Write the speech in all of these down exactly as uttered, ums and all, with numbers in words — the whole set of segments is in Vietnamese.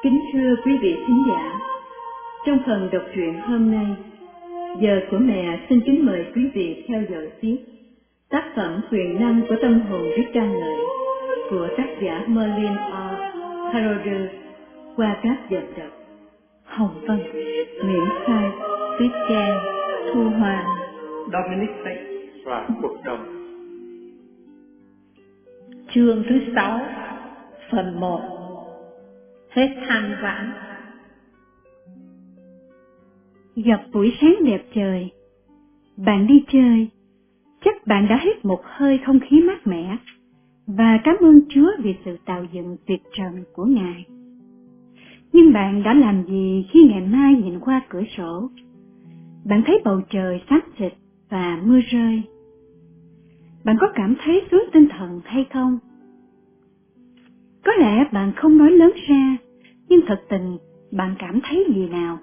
Kính thưa quý vị khán giả, trong phần đọc truyện hôm nay, giờ của mẹ xin kính mời quý vị theo dõi tiếp tác phẩm Quyền năng của tâm hồn biết ca ngợi của tác giả Merlin R. Carothers qua các giọng đọc Hồng Vân, Nguyễn Khai, Tuyết Trang, Thu Hoa, Dominic Tech và Quốc Đồng. Chương thứ sáu, phần một. Hết than vãn. Gặp buổi sáng đẹp trời, bạn đi chơi, chắc bạn đã hít một hơi không khí mát mẻ và cảm ơn Chúa vì sự tạo dựng tuyệt trần của Ngài. Nhưng bạn đã làm gì khi ngày mai nhìn qua cửa sổ? Bạn thấy bầu trời xám xịt và mưa rơi. Bạn có cảm thấy xuống tinh thần hay không? Có lẽ bạn không nói lớn ra, nhưng thật tình bạn cảm thấy gì nào?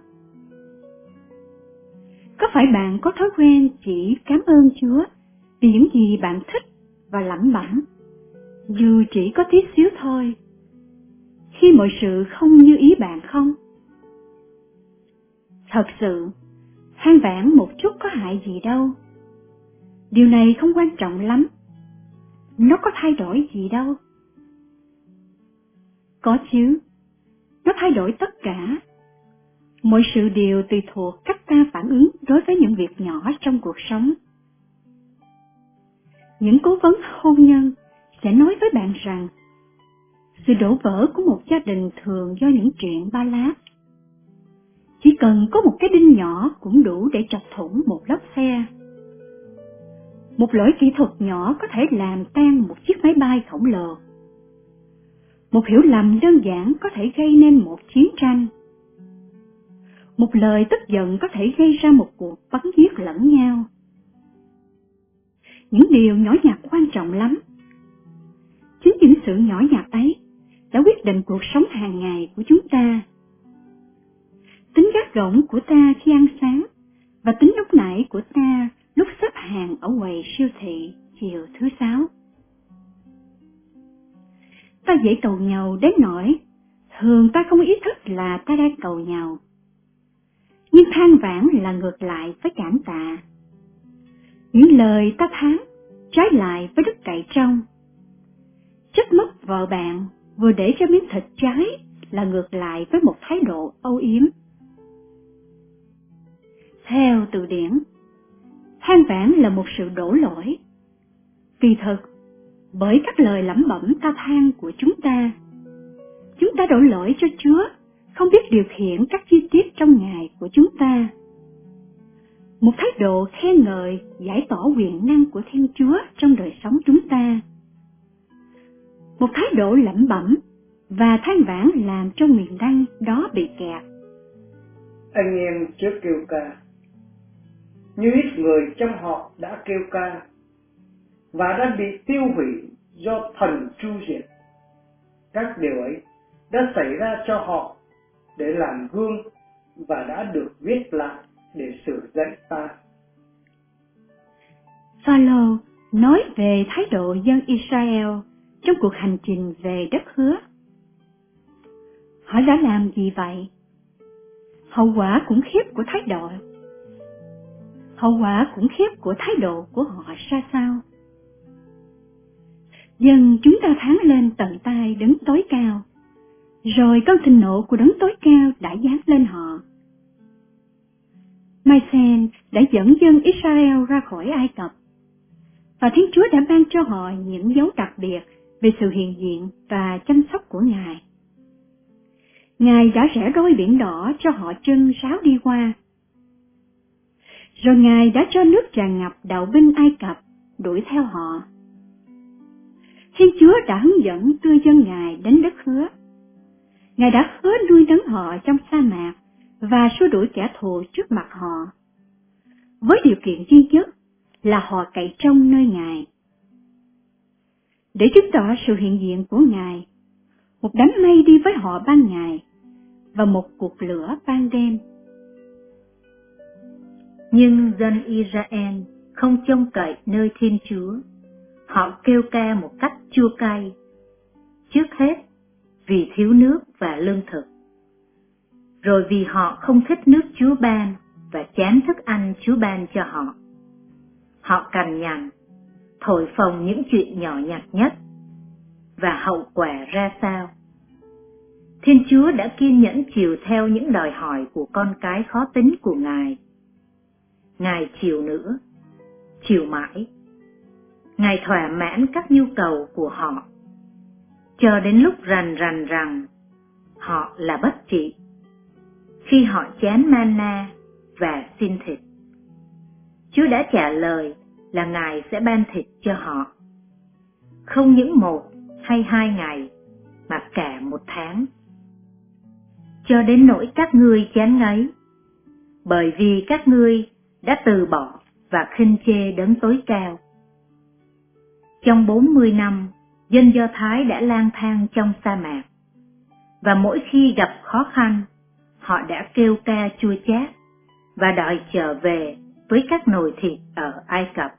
Có phải bạn có thói quen chỉ cảm ơn Chúa vì những gì bạn thích và lẩm bẩm, dù chỉ có tí xíu thôi, khi mọi sự không như ý bạn không? Thật sự, than vãn một chút có hại gì đâu. Điều này không quan trọng lắm. Nó có thay đổi gì đâu. Có chứ, nó thay đổi tất cả. Mọi sự đều tùy thuộc cách ta phản ứng đối với những việc nhỏ trong cuộc sống. Những cố vấn hôn nhân sẽ nói với bạn rằng sự đổ vỡ của một gia đình thường do những chuyện ba láp. Chỉ cần có một cái đinh nhỏ cũng đủ để chọc thủng một lốp xe. Một lỗi kỹ thuật nhỏ có thể làm tan một chiếc máy bay khổng lồ. Một hiểu lầm đơn giản có thể gây nên một chiến tranh. Một lời tức giận có thể gây ra một cuộc bắn giết lẫn nhau. Những điều nhỏ nhặt quan trọng lắm. Chính những sự nhỏ nhặt ấy đã quyết định cuộc sống hàng ngày của chúng ta. Tính gắt gỏng của ta khi ăn sáng và tính lúc nãy của ta lúc xếp hàng ở quầy siêu thị chiều thứ sáu. Ta dễ cầu nhau đến nỗi thường ta không ý thức là ta đang cầu nhau. Nhưng than vãn là ngược lại với cảm tạ. Những lời ta thán trái lại với đức cậy trong. Trách móc vợ bạn vừa để cho miếng thịt cháy là ngược lại với một thái độ âu yếm. Theo từ điển, than vãn là một sự đổ lỗi. Kỳ thực, bởi các lời lẩm bẩm ta than của chúng ta, chúng ta đổ lỗi cho Chúa, không biết điều khiển các chi tiết trong ngày của chúng ta. Một thái độ khen ngợi giải tỏa quyền năng của Thiên Chúa trong đời sống chúng ta. Một thái độ lẩm bẩm và than vãn làm cho quyền năng đó bị kẹt. Anh em chớ kêu ca, như ít người trong họ đã kêu ca và đã bị tiêu hủy do thần tru diệt. Các điều ấy đã xảy ra cho họ để làm gương và đã được viết lại để sửa dạy ta. Pha-lô nói về thái độ dân Israel trong cuộc hành trình về đất hứa. Họ đã làm gì vậy? Hậu quả khủng khiếp của thái độ. Hậu quả khủng khiếp của thái độ của họ ra sao? Dân chúng ta thán lên tận tai đấng tối cao, rồi cơn thịnh nộ của đấng tối cao đã giáng lên họ. Mai-sen đã dẫn dân Israel ra khỏi Ai Cập, và Thiên Chúa đã ban cho họ những dấu đặc biệt về sự hiện diện và chăm sóc của Ngài. Ngài đã rẽ đôi biển đỏ cho họ chân ráo đi qua. Rồi Ngài đã cho nước tràn ngập đạo binh Ai Cập đuổi theo họ. Thiên Chúa đã hướng dẫn đưa dân Ngài đến đất hứa. Ngài đã hứa nuôi nấng họ trong sa mạc và xua đuổi kẻ thù trước mặt họ, với điều kiện duy nhất là họ cậy trông nơi Ngài. Để chứng tỏ sự hiện diện của Ngài, một đám mây đi với họ ban ngày và một cuộc lửa ban đêm. Nhưng dân Israel không trông cậy nơi Thiên Chúa. Họ kêu ca một cách chua cay. Trước hết, vì thiếu nước và lương thực. rồi vì họ không thích nước Chúa ban và chán thức ăn Chúa ban cho họ. Họ cằn nhằn, thổi phồng những chuyện nhỏ nhặt nhất, và hậu quả ra sao? Thiên Chúa đã kiên nhẫn chiều theo những đòi hỏi của con cái khó tính của Ngài. Ngài chiều nữa, chiều mãi. Ngài thỏa mãn các nhu cầu của họ, cho đến lúc rằn rằn rằng họ là bất trị, khi họ chán manna và xin thịt. Chúa đã trả lời là Ngài sẽ ban thịt cho họ, không những một hay hai ngày, mà cả một tháng. Cho đến nỗi các ngươi chán ngấy, bởi vì các ngươi đã từ bỏ và khinh chê Đấng tối cao. Trong bốn mươi năm, dân Do Thái đã lang thang trong sa mạc, và mỗi khi gặp khó khăn, họ đã kêu ca chua chát và đòi trở về với các nồi thịt ở Ai Cập.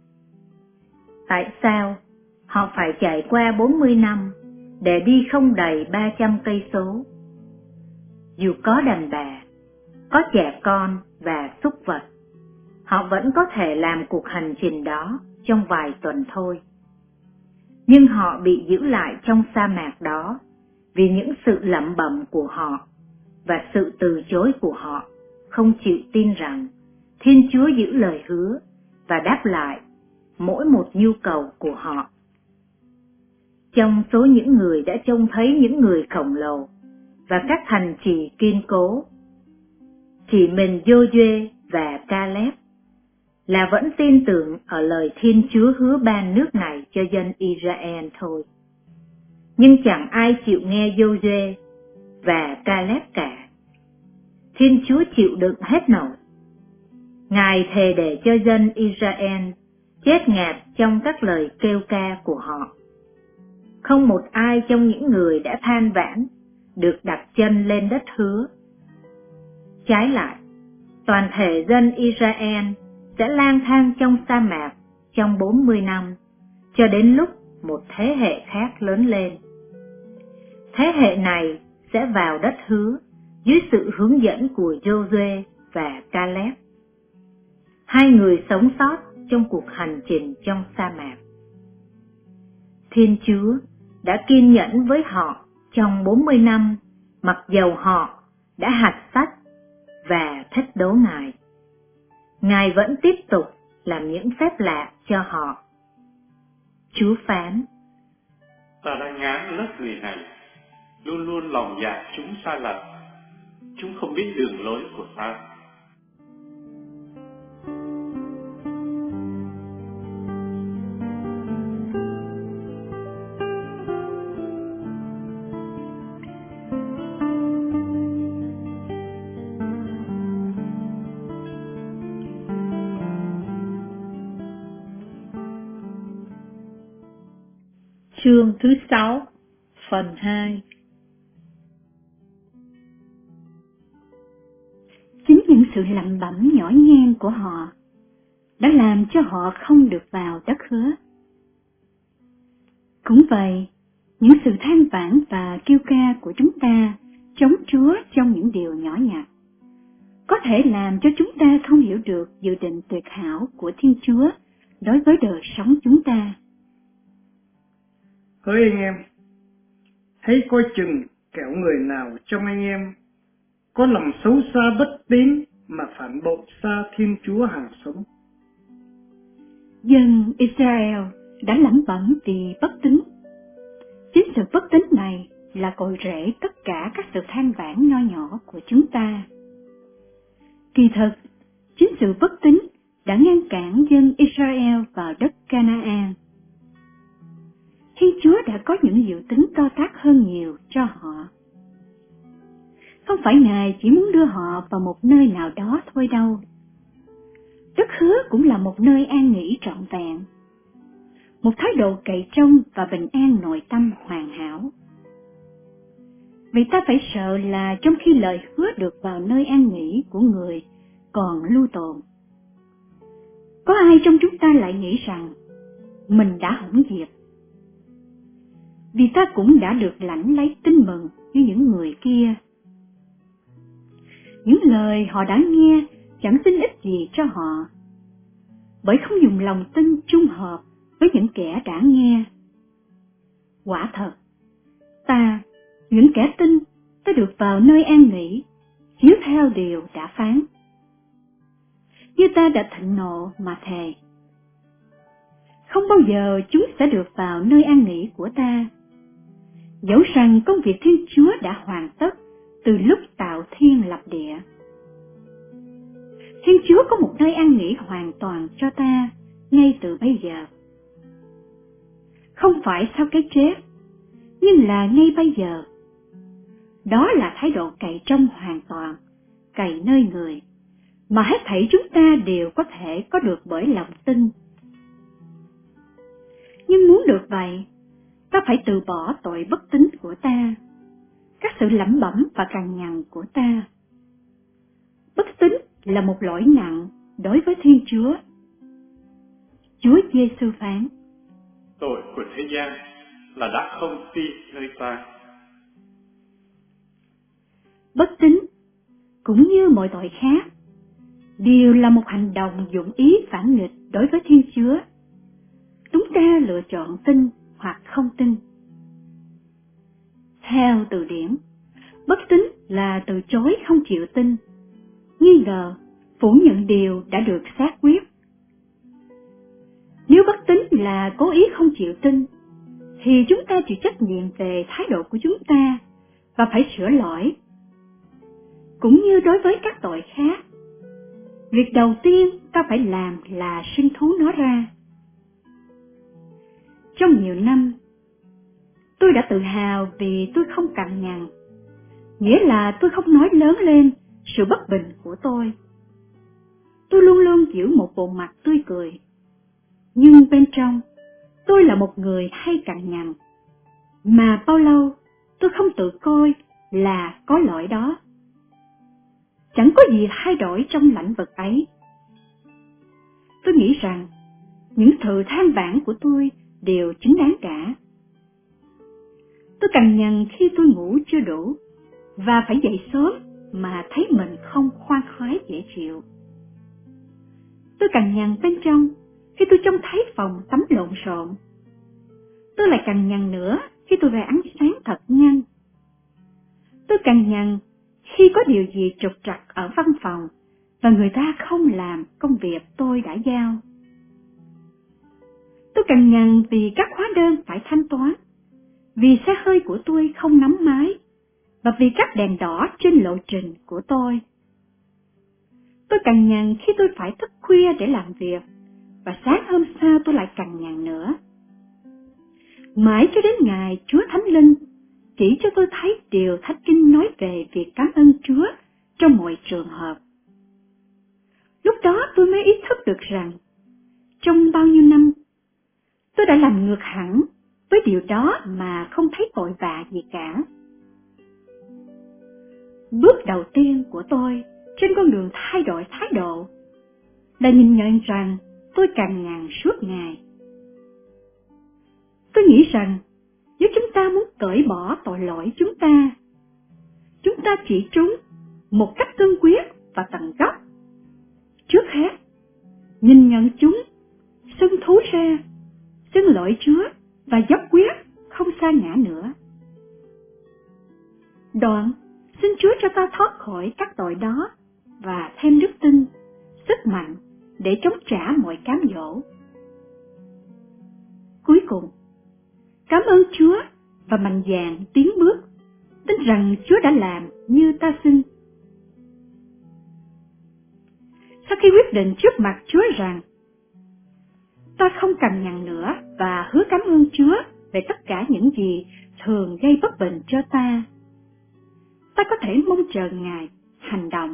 Tại sao họ phải trải qua bốn mươi năm để đi không đầy ba trăm cây số? Dù có đàn bà, có trẻ con và súc vật, họ vẫn có thể làm cuộc hành trình đó trong vài tuần thôi. Nhưng họ bị giữ lại trong sa mạc đó vì những sự lẩm bẩm của họ và sự từ chối của họ, không chịu tin rằng Thiên Chúa giữ lời hứa và đáp lại mỗi một nhu cầu của họ. Trong số những người đã trông thấy những người khổng lồ và các thành trì kiên cố, chỉ mình Giô-duê và Ca-lép là vẫn tin tưởng ở lời Thiên Chúa hứa ban nước này cho dân Israel thôi. Nhưng chẳng ai chịu nghe Giô-duê và Ca-lép cả. Thiên Chúa chịu đựng hết nổi. Ngài thề để cho dân Israel chết ngạt trong các lời kêu ca của họ. Không một ai trong những người đã than vãn được đặt chân lên đất hứa. Trái lại, toàn thể dân Israel sẽ lang thang trong sa mạc trong bốn mươi năm, cho đến lúc một thế hệ khác lớn lên. Thế hệ này sẽ vào đất hứa dưới sự hướng dẫn của Giô-duê và Ca-lép, hai người sống sót trong cuộc hành trình trong sa mạc. Thiên Chúa đã kiên nhẫn với họ trong bốn mươi năm, mặc dầu họ đã hạch sách và thách đố Ngài. Ngài vẫn tiếp tục làm những phép lạ cho họ. Chúa phán: Ta đã ngán lớp người này, luôn luôn lòng dạ chúng sai lầm. Chúng không biết đường lối của ta. Chương thứ sáu, phần hai. Chính những sự lẩm bẩm nhỏ nhen của họ đã làm cho họ không được vào đất hứa. Cũng vậy, những sự than vãn và kêu ca của chúng ta chống Chúa trong những điều nhỏ nhặt có thể làm cho chúng ta không hiểu được dự định tuyệt hảo của Thiên Chúa đối với đời sống chúng ta. Hỡi anh em, hãy coi chừng kẻo người nào trong anh em có lòng xấu xa bất tín mà phản bội xa Thiên Chúa hàng sống. Dân Israel đã lẩm bẩm vì bất tín. Chính sự bất tín này là cội rễ tất cả các sự than vãn nho nhỏ của chúng ta. Kỳ thực, chính sự bất tín đã ngăn cản dân Israel vào đất Canaan. Thiên Chúa đã có những dự tính to tát hơn nhiều cho họ. Không phải Ngài chỉ muốn đưa họ vào một nơi nào đó thôi đâu. Đất hứa cũng là một nơi an nghỉ trọn vẹn, một thái độ cậy trông và bình an nội tâm hoàn hảo. Vì ta phải sợ là trong khi lời hứa được vào nơi an nghỉ của người còn lưu tồn, có ai trong chúng ta lại nghĩ rằng mình đã hỏng việc. Vì ta cũng đã được lãnh lấy tin mừng như những người kia. những lời họ đã nghe chẳng xin ích gì cho họ, bởi không dùng lòng tin trung hợp với những kẻ đã nghe. Quả thật, ta, những kẻ tin, ta được vào nơi an nghỉ, chiếu theo điều đã phán. Như ta đã thịnh nộ mà thề, không bao giờ chúng sẽ được vào nơi an nghỉ của ta, dẫu rằng công việc Thiên Chúa đã hoàn tất từ lúc tạo thiên lập địa. Thiên Chúa có một nơi an nghỉ hoàn toàn cho ta ngay từ bây giờ. Không phải sau cái chết, nhưng là ngay bây giờ. Đó là thái độ cậy trông hoàn toàn, cậy nơi người, mà hết thảy chúng ta đều có thể có được bởi lòng tin. Nhưng muốn được vậy, ta phải từ bỏ tội bất tín của ta, các sự lẩm bẩm và cằn nhằn của ta. Bất tín là một lỗi nặng đối với Thiên Chúa. Chúa Giêsu phán: Tội của thế gian là đã không tin nơi ta. Bất tín, cũng như mọi tội khác, đều là một hành động dụng ý phản nghịch đối với Thiên Chúa. Chúng ta lựa chọn tin hoặc không tin. Theo từ điển, bất tín là từ chối không chịu tin, nghi ngờ, phủ nhận điều đã được xác quyết. Nếu bất tín là cố ý không chịu tin, thì chúng ta chịu trách nhiệm về thái độ của chúng ta và phải sửa lỗi. Cũng như đối với các tội khác, việc đầu tiên ta phải làm là sinh thú nó ra. Trong nhiều năm, tôi đã tự hào vì tôi không cằn nhằn, nghĩa là tôi không nói lớn lên sự bất bình của tôi. Tôi luôn luôn giữ một bộ mặt tươi cười, nhưng bên trong, tôi là một người hay cằn nhằn, mà bao lâu tôi không tự coi là có lỗi đó. Chẳng có gì thay đổi trong lãnh vực ấy. Tôi nghĩ rằng những sự than vãn của tôi đều chính đáng cả. Tôi cằn nhằn khi tôi ngủ chưa đủ và phải dậy sớm mà thấy mình không khoan khoái dễ chịu. Tôi cằn nhằn bên trong khi tôi trông thấy phòng tắm lộn xộn. Tôi lại cằn nhằn nữa khi tôi về ăn sáng thật nhanh. Tôi cằn nhằn khi có điều gì trục trặc ở văn phòng và người ta không làm công việc tôi đã giao. Tôi cằn nhằn vì các hóa đơn phải thanh toán, vì xe hơi của tôi không nắm máy, và vì các đèn đỏ trên lộ trình của tôi. Tôi cằn nhằn khi tôi phải thức khuya để làm việc, và sáng hôm sau tôi lại cằn nhằn nữa. Mãi cho đến ngày Chúa Thánh Linh chỉ cho tôi thấy điều Thánh Kinh nói về việc cảm ơn Chúa trong mọi trường hợp. Lúc đó tôi mới ý thức được rằng, trong bao nhiêu năm, tôi đã làm ngược hẳn với điều đó mà không thấy vội vã gì cả. Bước đầu tiên của tôi trên con đường thay đổi thái độ là nhìn nhận rằng tôi cằn nhằn suốt ngày. Tôi nghĩ rằng nếu chúng ta muốn cởi bỏ tội lỗi chúng ta, chúng ta chỉ chúng một cách cương quyết và tận gốc. Trước hết, nhìn nhận chúng, xưng thú ra, xưng lỗi Chúa và dốc quyết không sa ngã nữa. Đoạn, xin Chúa cho ta thoát khỏi các tội đó và thêm đức tin, sức mạnh để chống trả mọi cám dỗ. Cuối cùng, cảm ơn Chúa và mạnh dạn tiến bước, tin rằng Chúa đã làm như ta xin. Sau khi quyết định trước mặt Chúa rằng ta không cằn nhằn nữa và hứa cảm ơn Chúa về tất cả những gì thường gây bất bình cho ta, ta có thể mong chờ Ngài hành động.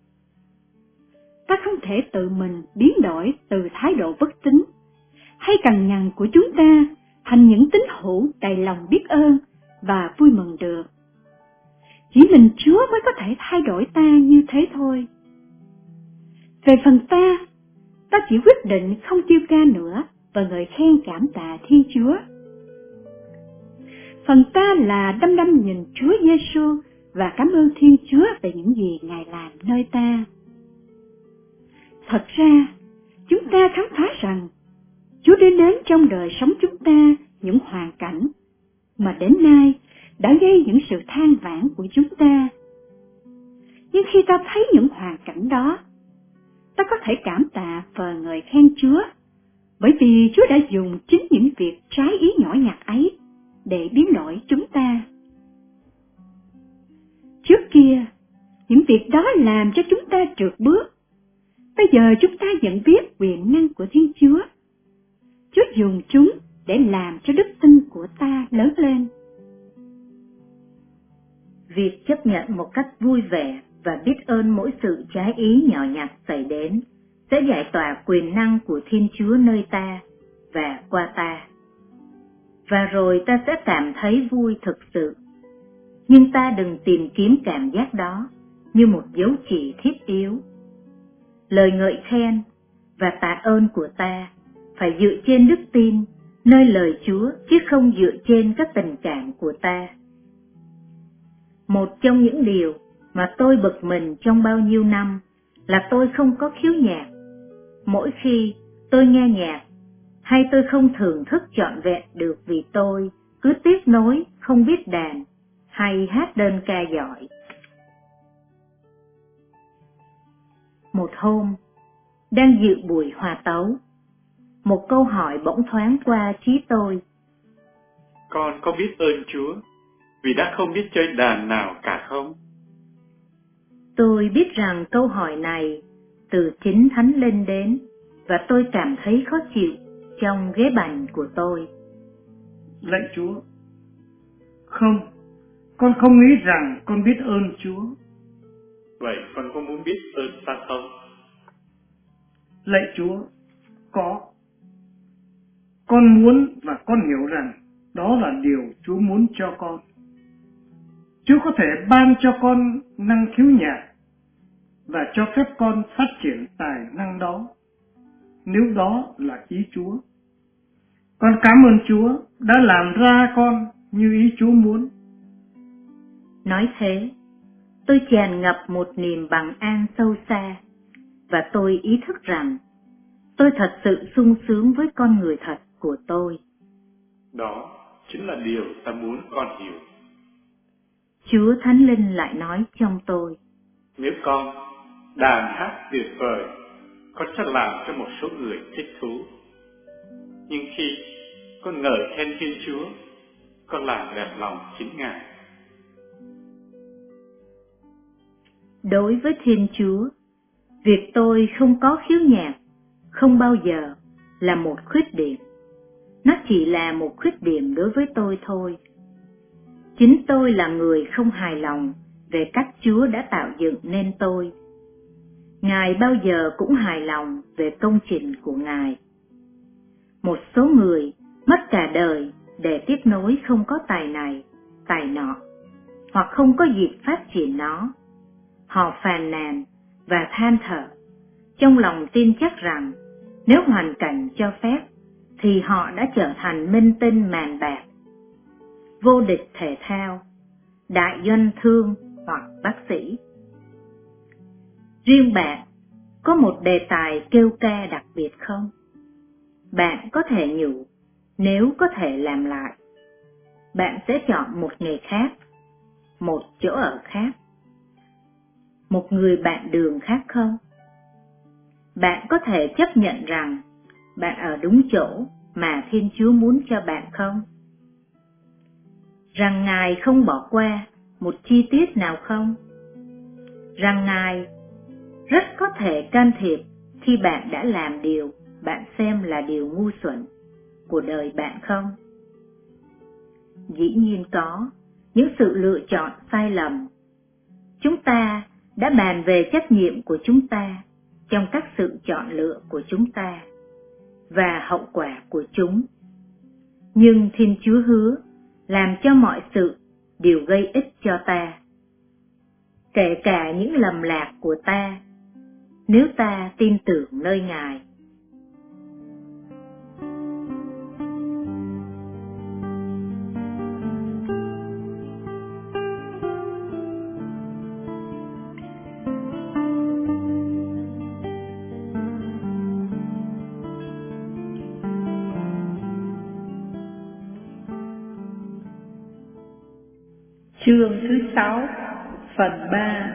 Ta không thể tự mình biến đổi từ thái độ bất tín hay cằn nhằn của chúng ta thành những tín hữu đầy lòng biết ơn và vui mừng được. Chỉ mình Chúa mới có thể thay đổi ta như thế thôi. Về phần ta, ta chỉ quyết định không kêu ca nữa và ngợi khen cảm tạ Thiên Chúa. Phần ta là đăm đăm nhìn Chúa Giêsu và cảm ơn Thiên Chúa về những gì Ngài làm nơi ta. Thật ra, chúng ta khám phá rằng Chúa đã đến trong đời sống chúng ta những hoàn cảnh mà đến nay đã gây những sự than vãn của chúng ta. Nhưng khi ta thấy những hoàn cảnh đó, ta có thể cảm tạ và ngợi khen Chúa, bởi vì Chúa đã dùng chính những việc trái ý nhỏ nhặt ấy để biến đổi chúng ta. Trước kia, những việc đó làm cho chúng ta trượt bước. Bây giờ chúng ta nhận biết quyền năng của Thiên Chúa. Chúa dùng chúng để làm cho đức tin của ta lớn lên. Việc chấp nhận một cách vui vẻ và biết ơn mỗi sự trái ý nhỏ nhặt xảy đến sẽ giải tỏa quyền năng của Thiên Chúa nơi ta và qua ta. Và rồi ta sẽ cảm thấy vui thực sự. Nhưng ta đừng tìm kiếm cảm giác đó như một dấu chỉ thiết yếu. Lời ngợi khen và tạ ơn của ta phải dựa trên đức tin nơi lời Chúa chứ không dựa trên các tình cảm của ta. Một trong những điều mà tôi bực mình trong bao nhiêu năm là tôi không có khiếu nhạc. Mỗi khi tôi nghe nhạc, hay tôi không thưởng thức trọn vẹn được vì tôi cứ tiếc nối không biết đàn hay hát đơn ca giỏi. Một hôm, đang dự buổi hòa tấu, một câu hỏi bỗng thoáng qua trí tôi. Con có biết ơn Chúa vì đã không biết chơi đàn nào cả không? Tôi biết rằng câu hỏi này từ chính Thánh Linh đến, và tôi cảm thấy khó chịu trong ghế bành của tôi. Lạy Chúa, không, con không nghĩ rằng con biết ơn Chúa. Vậy con có muốn biết ơn ta không? Lạy Chúa, có. Con muốn và con hiểu rằng đó là điều Chúa muốn cho con. Chúa có thể ban cho con năng khiếu nhạc và cho phép con phát triển tài năng đó, nếu đó là ý Chúa. Con cảm ơn Chúa đã làm ra con như ý Chúa muốn. Nói thế, tôi tràn ngập một niềm bằng an sâu xa, và tôi ý thức rằng tôi thật sự sung sướng với con người thật của tôi. Đó chính là điều ta muốn con hiểu. Chúa Thánh Linh lại nói trong tôi. Nếu con đàn hát tuyệt vời, con sẽ làm cho một số người thích thú. Nhưng khi con ngợi khen Thiên Chúa, con làm đẹp lòng chính Ngài. Đối với Thiên Chúa, việc tôi không có khiếu nhạc không bao giờ là một khuyết điểm. Nó chỉ là một khuyết điểm đối với tôi thôi. Chính tôi là người không hài lòng về cách Chúa đã tạo dựng nên tôi. Ngài bao giờ cũng hài lòng về công trình của Ngài. Một số người mất cả đời để tiếp nối không có tài này, tài nọ, hoặc không có dịp phát triển nó. Họ phàn nàn và than thở, trong lòng tin chắc rằng nếu hoàn cảnh cho phép thì họ đã trở thành minh tinh màn bạc, vô địch thể thao, đại doanh thương hoặc bác sĩ. Riêng bạn có một đề tài kêu ca đặc biệt không? Bạn có thể nhủ, nếu có thể làm lại, bạn sẽ chọn một nghề khác, một chỗ ở khác, một người bạn đường khác không? Bạn có thể chấp nhận rằng bạn ở đúng chỗ mà Thiên Chúa muốn cho bạn không? Rằng Ngài không bỏ qua một chi tiết nào không? Rằng Ngài rất có thể can thiệp khi bạn đã làm điều bạn xem là điều ngu xuẩn của đời bạn không? Dĩ nhiên có những sự lựa chọn sai lầm. Chúng ta đã bàn về trách nhiệm của chúng ta trong các sự chọn lựa của chúng ta và hậu quả của chúng. Nhưng Thiên Chúa hứa làm cho mọi sự đều gây ích cho ta, kể cả những lầm lạc của ta, nếu ta tin tưởng nơi Ngài. Chương thứ sáu, phần ba.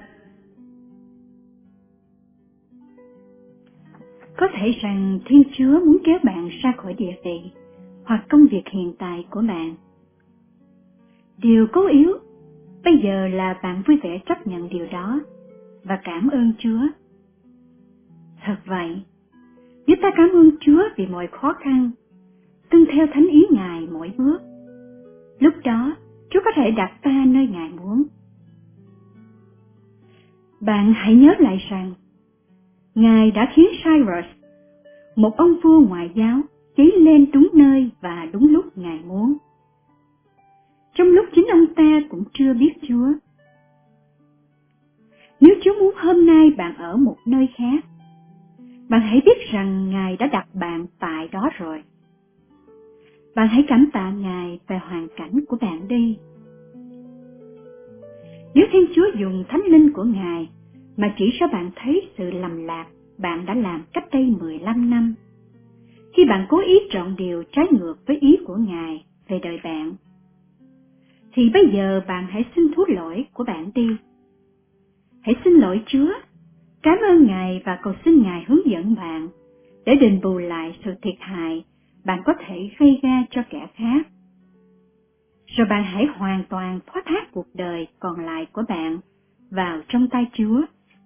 Có thể rằng Thiên Chúa muốn kéo bạn ra khỏi địa vị hoặc công việc hiện tại của bạn. Điều cốt yếu bây giờ là bạn vui vẻ chấp nhận điều đó và cảm ơn Chúa. Thật vậy, nếu ta cảm ơn Chúa vì mọi khó khăn, tuân theo thánh ý Ngài mỗi bước, lúc đó Chúa có thể đặt ta nơi Ngài muốn. Bạn hãy nhớ lại rằng, Ngài đã khiến Cyrus, một ông vua ngoại giáo, cháy lên đúng nơi và đúng lúc Ngài muốn, trong lúc chính ông ta cũng chưa biết Chúa. Nếu Chúa muốn hôm nay bạn ở một nơi khác, bạn hãy biết rằng Ngài đã đặt bạn tại đó rồi. Bạn hãy cảm tạ Ngài về hoàn cảnh của bạn đi. Nếu Thiên Chúa dùng Thánh Linh của Ngài mà chỉ cho bạn thấy sự lầm lạc bạn đã làm cách đây mười lăm năm, khi bạn cố ý chọn điều trái ngược với ý của Ngài về đời bạn, thì bây giờ bạn hãy xin thứ lỗi của bạn đi. Hãy xin lỗi Chúa, cảm ơn Ngài và cầu xin Ngài hướng dẫn bạn để đền bù lại sự thiệt hại bạn có thể gây ra cho kẻ khác. Rồi bạn hãy hoàn toàn phó thác cuộc đời còn lại của bạn vào trong tay Chúa.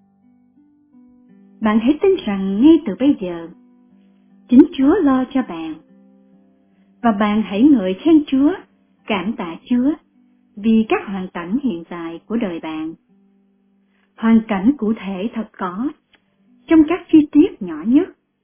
Bạn hãy tin rằng ngay từ bây giờ, chính Chúa lo cho bạn. Và bạn hãy ngợi khen Chúa, cảm tạ Chúa vì các hoàn cảnh hiện tại của đời bạn. Hoàn cảnh cụ thể thật có, trong các chi tiết nhỏ nhất.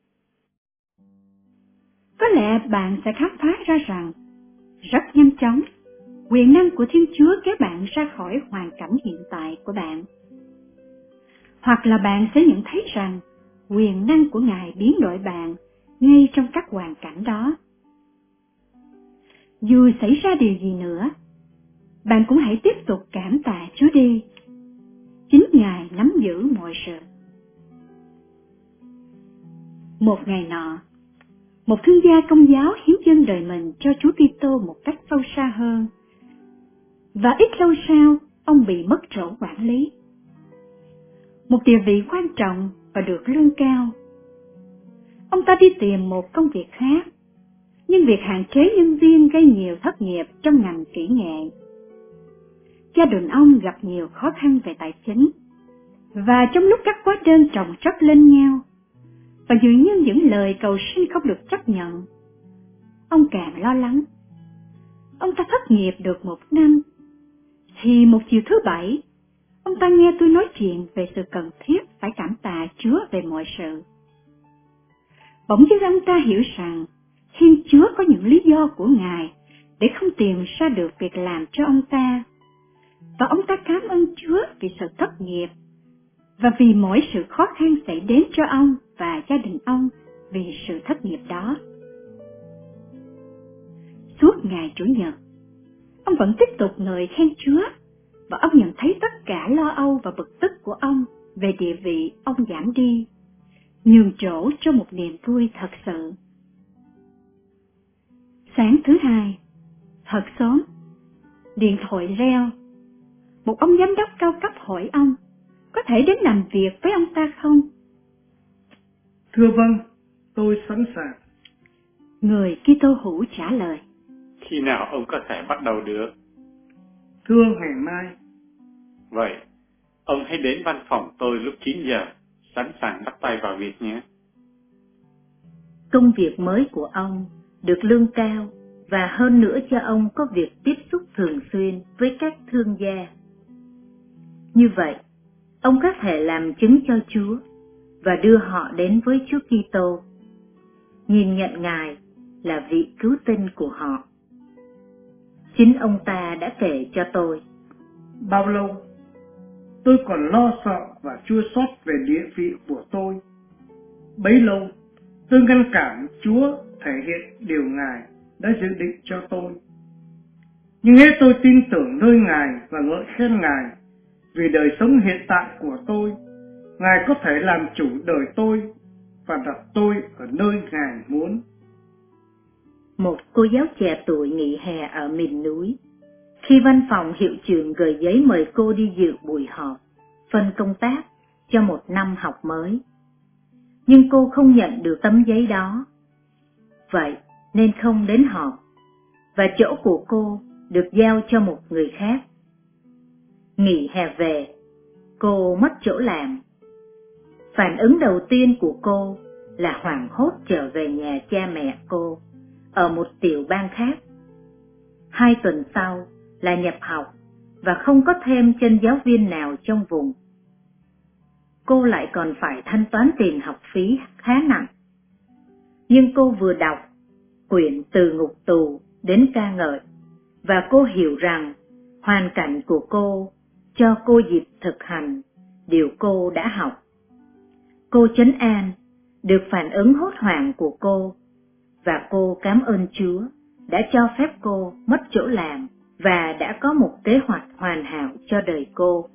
Có lẽ bạn sẽ khám phá ra rằng, rất nhanh chóng, quyền năng của Thiên Chúa kéo bạn ra khỏi hoàn cảnh hiện tại của bạn. Hoặc là bạn sẽ nhận thấy rằng, quyền năng của Ngài biến đổi bạn ngay trong các hoàn cảnh đó. Dù xảy ra điều gì nữa, bạn cũng hãy tiếp tục cảm tạ Chúa đi. Chính Ngài nắm giữ mọi sự. Một ngày nọ, một thương gia Công giáo hiến dâng đời mình cho Chúa Kitô một cách sâu xa hơn. Và ít lâu sau, ông bị mất chỗ quản lý. Một địa vị quan trọng và được lương cao. Ông ta đi tìm một công việc khác, nhưng việc hạn chế nhân viên gây nhiều thất nghiệp trong ngành kỹ nghệ. Gia đình ông gặp nhiều khó khăn về tài chính, và trong lúc các hóa đơn chồng chất lên nhau, và dường như những lời cầu xin không được chấp nhận, ông càng lo lắng. Ông ta thất nghiệp được một năm, thì một chiều thứ bảy, ông ta nghe tôi nói chuyện về sự cần thiết phải cảm tạ Chúa về mọi sự. Bỗng dưng ông ta hiểu rằng Thiên Chúa có những lý do của Ngài để không tìm ra được việc làm cho ông ta. Và ông ta cảm ơn Chúa vì sự thất nghiệp và vì mỗi sự khó khăn xảy đến cho ông và gia đình ông vì sự thất nghiệp đó. Suốt ngày Chủ nhật, ông vẫn tiếp tục ngợi khen Chúa, và ông nhận thấy tất cả lo âu và bực tức của ông về địa vị ông giảm đi, nhường chỗ cho một niềm vui thật sự. Sáng thứ hai, thật sớm, điện thoại reo. Một ông giám đốc cao cấp hỏi ông có thể đến làm việc với ông ta không? Thưa vâng, tôi sẵn sàng. Người Kitô hữu trả lời. Khi nào ông có thể bắt đầu được? Thưa ngày mai. Vậy, ông hãy đến văn phòng tôi lúc chín giờ, sẵn sàng bắt tay vào việc nhé. Công việc mới của ông được lương cao, và hơn nữa cho ông có việc tiếp xúc thường xuyên với các thương gia. Như vậy, ông có thể làm chứng cho Chúa và đưa họ đến với Chúa Kitô, nhìn nhận Ngài là vị cứu tinh của họ. Chính ông ta đã kể cho tôi. Bao lâu, tôi còn lo sợ và chua xót về địa vị của tôi. Bấy lâu, tôi ngăn cản Chúa thể hiện điều Ngài đã dự định cho tôi. Nhưng hết tôi tin tưởng nơi Ngài và ngợi khen Ngài vì đời sống hiện tại của tôi. Ngài có thể làm chủ đời tôi và đặt tôi ở nơi Ngài muốn. Một cô giáo trẻ tuổi nghỉ hè ở miền núi, Khi văn phòng hiệu trưởng gửi giấy mời cô đi dự buổi họp, phân công tác cho một năm học mới. Nhưng cô không nhận được tấm giấy đó. Vậy nên không đến họp, và chỗ của cô được giao cho một người khác. Nghỉ hè về, cô mất chỗ làm. Phản ứng đầu tiên của cô là hoảng hốt trở về nhà cha mẹ cô, ở một tiểu bang khác. Hai tuần sau là nhập học, và không có thêm chân giáo viên nào trong vùng. Cô lại còn phải thanh toán tiền học phí khá nặng. Nhưng cô vừa đọc quyển Từ ngục tù đến ca ngợi, và cô hiểu rằng hoàn cảnh của cô cho cô dịp thực hành điều cô đã học. Cô trấn an được phản ứng hốt hoảng của cô, và cô cảm ơn Chúa đã cho phép cô mất chỗ làm và đã có một kế hoạch hoàn hảo cho đời cô.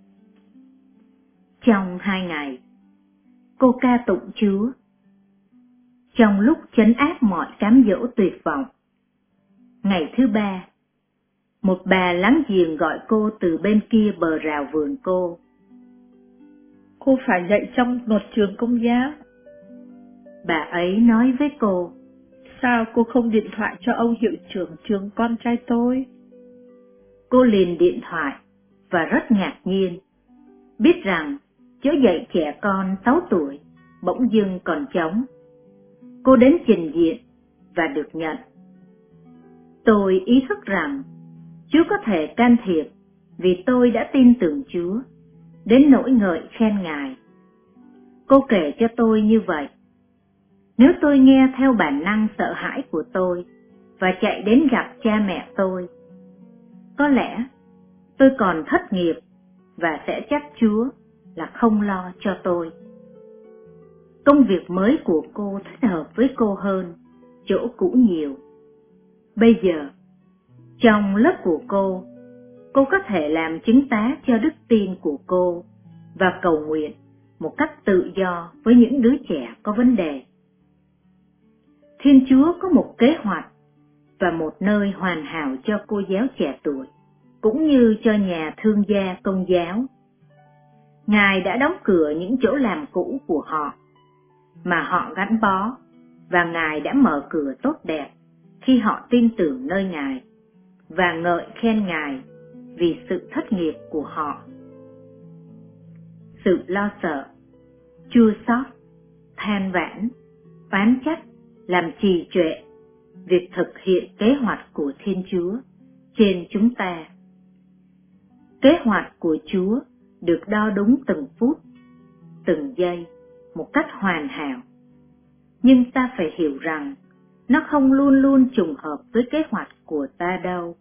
Trong hai ngày, cô ca tụng Chúa. Trong lúc trấn áp mọi cám dỗ tuyệt vọng, ngày thứ ba, một bà láng giềng gọi cô từ bên kia bờ rào vườn cô. Cô phải dạy trong một trường công giáo. Bà ấy nói với cô, sao cô không điện thoại cho ông hiệu trưởng trường con trai tôi? Cô liền điện thoại và rất ngạc nhiên, biết rằng chỗ dạy trẻ con sáu tuổi bỗng dưng còn trống. Cô đến trình diện và được nhận. Tôi ý thức rằng Chúa có thể can thiệp vì tôi đã tin tưởng Chúa, đến nỗi ngợi khen Ngài. Cô kể cho tôi như vậy. Nếu tôi nghe theo bản năng sợ hãi của tôi và chạy đến gặp cha mẹ tôi, có lẽ tôi còn thất nghiệp và sẽ trách Chúa là không lo cho tôi. Công việc mới của cô thích hợp với cô hơn chỗ cũ nhiều. Bây giờ, trong lớp của cô, cô có thể làm chứng tá cho đức tin của cô và cầu nguyện một cách tự do với những đứa trẻ có vấn đề. Thiên Chúa có một kế hoạch và một nơi hoàn hảo cho cô giáo trẻ tuổi, cũng như cho nhà thương gia công giáo. Ngài đã đóng cửa những chỗ làm cũ của họ, mà họ gắn bó, và Ngài đã mở cửa tốt đẹp khi họ tin tưởng nơi Ngài, và ngợi khen Ngài vì sự thất nghiệp của họ. Sự lo sợ, chua xót, than vãn, oán trách làm trì trệ việc thực hiện kế hoạch của Thiên Chúa trên chúng ta. Kế hoạch của Chúa được đo đúng từng phút, từng giây, một cách hoàn hảo. Nhưng ta phải hiểu rằng nó không luôn luôn trùng hợp với kế hoạch của ta đâu.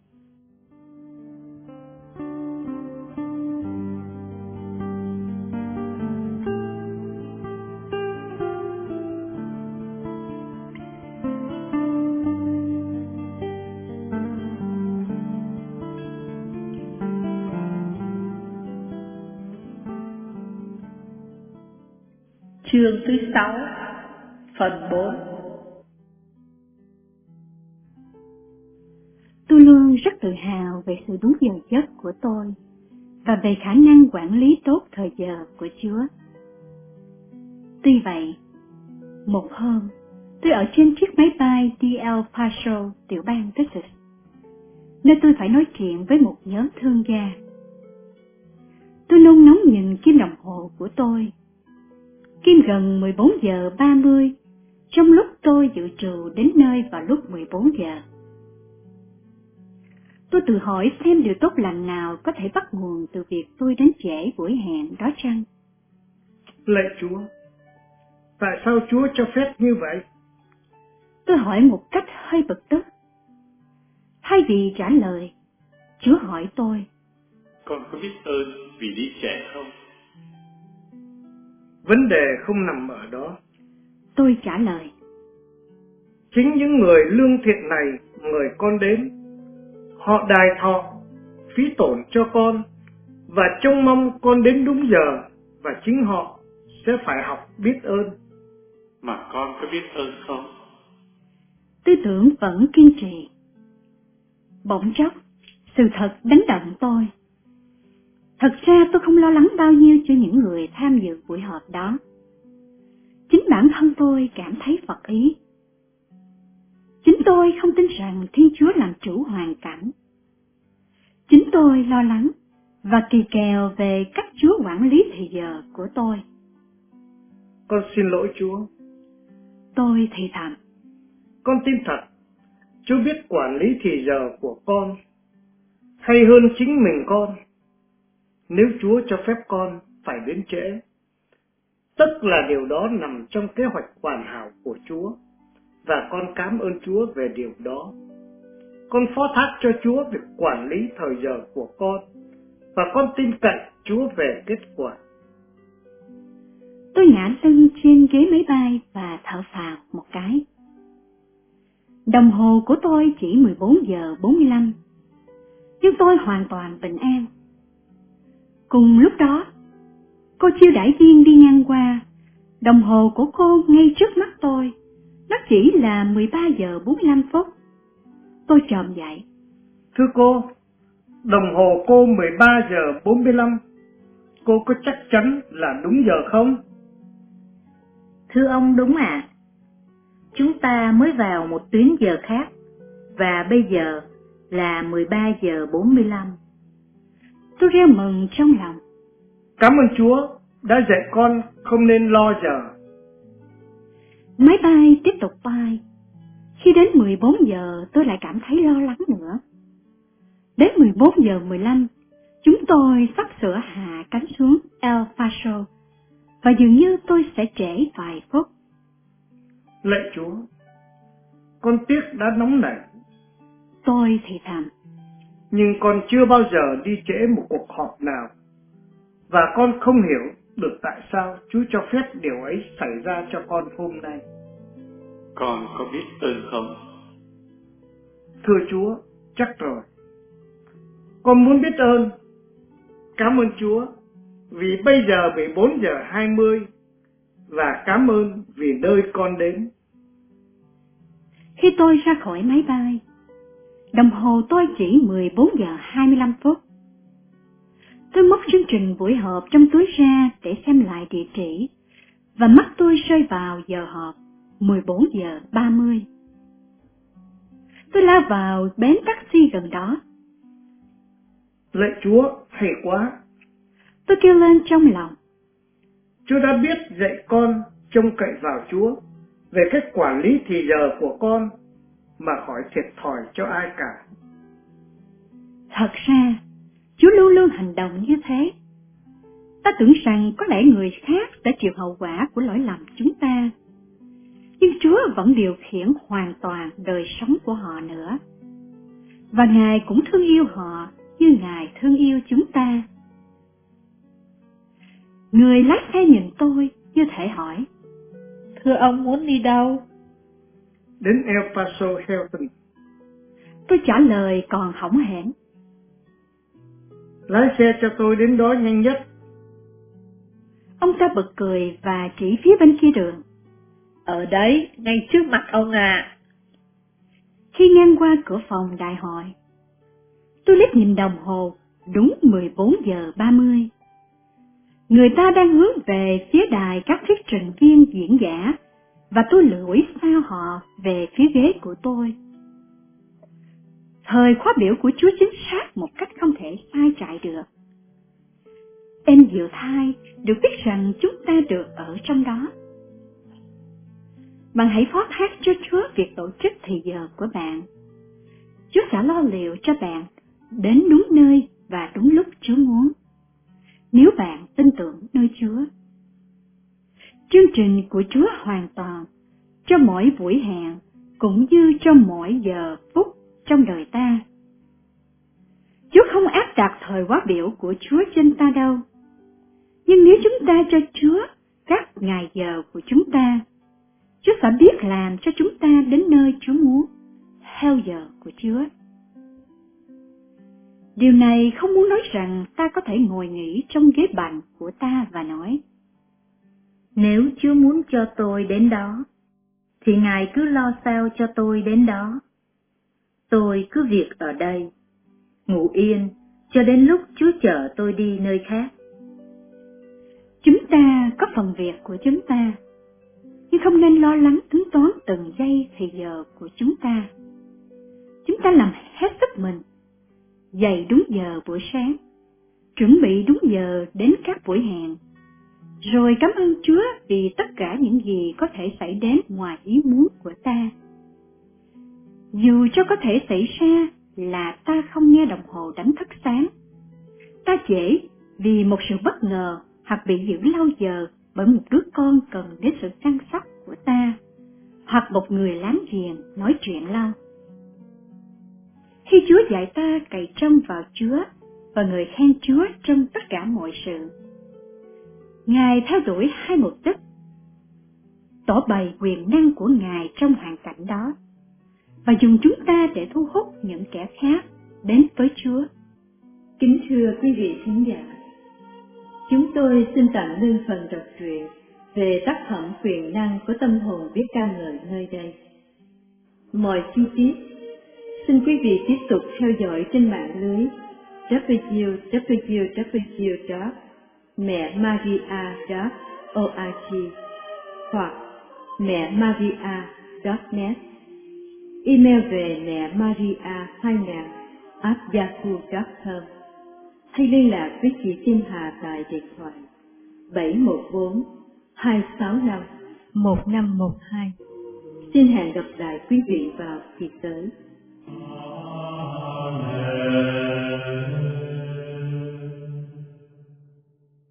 Chương thứ sáu, phần bốn. Tôi luôn rất tự hào về sự đúng giờ giấc của tôi và về khả năng quản lý tốt thời giờ của Chúa. Tuy vậy, một hôm, tôi ở trên chiếc máy bay đi El Paso, tiểu bang Texas, nơi tôi phải nói chuyện với một nhóm thương gia. Tôi nôn nóng nhìn kim đồng hồ của tôi. Kim gần mười bốn giờ ba mươi, trong lúc tôi dự trù đến nơi vào lúc mười bốn giờ. Tôi tự hỏi xem điều tốt lành nào có thể bắt nguồn từ việc tôi đến trễ buổi hẹn đó chăng? Lạy Chúa, tại sao Chúa cho phép như vậy? Tôi hỏi một cách hơi bực tức. Thay vì trả lời, Chúa hỏi tôi, con có biết ơn vì đi trễ không? Vấn đề không nằm ở đó. Tôi trả lời, Chính những người lương thiện này mời con đến. Họ đài thọ, phí tổn cho con, và trông mong con đến đúng giờ, và chính họ sẽ phải học biết ơn. Mà con có biết ơn không? tư tưởng vẫn kiên trì. Bỗng chốc, Sự thật đánh động tôi. Thật ra tôi không lo lắng bao nhiêu cho những người tham dự buổi họp đó. Chính bản thân tôi cảm thấy phật ý. Chính tôi không tin rằng Thiên Chúa làm chủ hoàn cảnh. Chính tôi lo lắng và kỳ kèo về cách Chúa quản lý thì giờ của tôi. Con xin lỗi Chúa. Tôi thì thầm. Con tin thật, Chúa biết quản lý thì giờ của con hay hơn chính mình con. Nếu Chúa cho phép con phải đến trễ, tức là điều đó nằm trong kế hoạch hoàn hảo của Chúa, và con cảm ơn Chúa về điều đó. Con phó thác cho Chúa việc quản lý thời giờ của con, và con tin cậy Chúa về kết quả. Tôi ngã lưng trên ghế máy bay và thở phào một cái. Đồng hồ của tôi chỉ mười bốn giờ bốn mươi lăm, nhưng tôi hoàn toàn bình an. Cùng lúc đó, cô chiêu đãi viên đi ngang qua, đồng hồ của cô ngay trước mắt tôi, nó chỉ là mười ba giờ bốn mươi lăm phút. Tôi chồm dậy. Thưa cô, đồng hồ cô mười ba giờ bốn mươi lăm, cô có chắc chắn là đúng giờ không? Thưa ông, đúng ạ. À. Chúng ta mới vào một tuyến giờ khác, và bây giờ là mười ba giờ bốn mươi lăm. Tôi reo mừng trong lòng. Cảm ơn Chúa đã dạy con không nên lo giờ. Máy bay tiếp tục bay. Khi đến mười bốn giờ tôi lại cảm thấy lo lắng nữa. Đến mười bốn giờ mười lăm, chúng tôi sắp sửa hạ cánh xuống El Paso, và dường như tôi sẽ trễ vài phút. Lạy Chúa, con tiếc đã nóng nảy. Tôi thì thầm. Nhưng con chưa bao giờ đi trễ một cuộc họp nào, và con không hiểu được tại sao Chúa cho phép điều ấy xảy ra cho con hôm nay. Con có biết ơn không? Thưa Chúa, chắc rồi. Con muốn biết ơn. Cảm ơn Chúa vì bây giờ mười bốn giờ hai mươi, và cảm ơn vì nơi con đến. Khi tôi ra khỏi máy bay, đồng hồ tôi chỉ mười bốn giờ hai mươi lăm phút. Tôi móc chương trình buổi họp trong túi ra để xem lại địa chỉ, và mắt tôi rơi vào giờ họp mười bốn giờ ba mươi. Tôi lao vào bến taxi gần đó. Lạy Chúa, hay quá. Tôi kêu lên trong lòng. Chúa đã biết dạy con trông cậy vào Chúa về cách quản lý thì giờ của con mà khỏi thiệt thòi cho ai cả. Thật ra, Chúa luôn luôn hành động như thế. Ta tưởng rằng có lẽ người khác sẽ chịu hậu quả của lỗi lầm chúng ta, nhưng Chúa vẫn điều khiển hoàn toàn đời sống của họ nữa. Và Ngài cũng thương yêu họ như Ngài thương yêu chúng ta. Người lái xe nhìn tôi như thể hỏi. Thưa ông muốn đi đâu? Đến El Paso Hilton. Tôi trả lời còn hõng hển. Lái xe cho tôi đến đó nhanh nhất. Ông ta bật cười và chỉ phía bên kia đường. Ở đấy, ngay trước mặt ông à. Khi ngang qua cửa phòng đại hội, tôi liếc nhìn đồng hồ, đúng mười bốn giờ ba mươi. Người ta đang hướng về phía đài các thuyết trình viên diễn giả, và tôi lủi sao họ về phía ghế của tôi. Thời khóa biểu của Chúa chính xác một cách không thể sai chạy được. Em diệu thai được biết rằng chúng ta được ở trong đó. Bạn hãy phó thác cho Chúa việc tổ chức thì giờ của bạn. Chúa sẽ lo liệu cho bạn đến đúng nơi và đúng lúc Chúa muốn, nếu bạn tin tưởng nơi Chúa. Chương trình của Chúa hoàn toàn cho mỗi buổi hẹn cũng như cho mỗi giờ phút trong đời ta. Chúa không áp đặt thời khóa biểu của Chúa trên ta đâu. Nhưng nếu chúng ta cho Chúa các ngày giờ của chúng ta, Chúa sẽ biết làm cho chúng ta đến nơi Chúa muốn, theo giờ của Chúa. Điều này không muốn nói rằng ta có thể ngồi nghỉ trong ghế bành của ta và nói, nếu Chúa muốn cho tôi đến đó, thì Ngài cứ lo sao cho tôi đến đó. Tôi cứ việc ở đây. ngủ yên cho đến lúc Chúa chở tôi đi nơi khác. Chúng ta có phần việc của chúng ta, nhưng không nên lo lắng tính toán từng giây thì giờ của chúng ta. Chúng ta làm hết sức mình, dậy đúng giờ buổi sáng, chuẩn bị đúng giờ đến các buổi hẹn, rồi cảm ơn Chúa vì tất cả những gì có thể xảy đến ngoài ý muốn của ta. Dù cho có thể xảy ra là ta không nghe đồng hồ đánh thức sáng, ta trễ vì một sự bất ngờ hoặc bị giữ lâu giờ bởi một đứa con cần đến sự chăm sóc của ta, hoặc một người láng giềng nói chuyện lâu. Khi Chúa dạy ta cậy trông vào Chúa và người khen Chúa trong tất cả mọi sự, Ngài theo đuổi hai mục đích: tỏ bày quyền năng của Ngài trong hoàn cảnh đó, và dùng chúng ta để thu hút những kẻ khác đến với Chúa. Kính thưa quý vị khán giả, chúng tôi xin tạm ngưng phần đọc truyện về tác phẩm Quyền năng của tâm hồn biết ca ngợi nơi đây. Mọi chi tiết xin quý vị tiếp tục theo dõi trên mạng lưới w w w chấm mẹ maria chấm org hoặc mẹ maria chấm net, email về mẹ maria hai nghìn a yahoo chấm com, hay liên lạc với chị Kim Hà tại điện thoại bảy một bốn hai sáu năm một năm một hai. Xin hẹn gặp lại quý vị vào kỳ tới. Amen.